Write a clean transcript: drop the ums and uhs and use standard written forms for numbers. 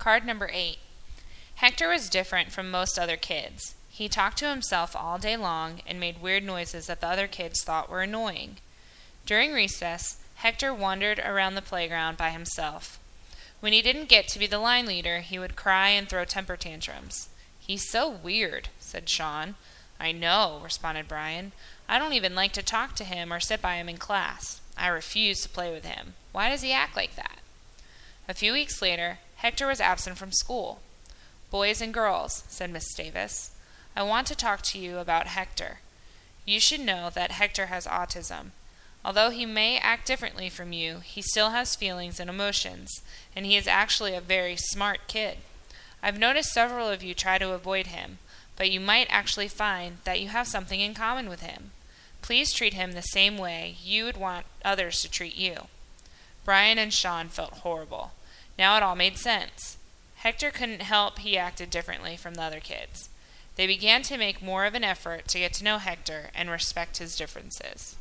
Card number 8. Hector was different from most other kids. He talked to himself all day long and made weird noises that the other kids thought were annoying. During recess, Hector wandered around the playground by himself. When he didn't get to be the line leader, he would cry and throw temper tantrums. "He's so weird," said Sean. "I know," responded Brian. "I don't even like to talk to him or sit by him in class. I refuse to play with him. Why does he act like that?" A few weeks later, Hector was absent from school. "Boys and girls," said Miss Davis, "I want to talk to you about Hector. You should know that Hector has autism. Although he may act differently from you, he still has feelings and emotions, and he is actually a very smart kid. I've noticed several of you try to avoid him, but you might actually find that you have something in common with him. Please treat him the same way you would want others to treat you." Brian and Sean felt horrible. Now it all made sense. Hector couldn't help he acted differently from the other kids. They began to make more of an effort to get to know Hector and respect his differences.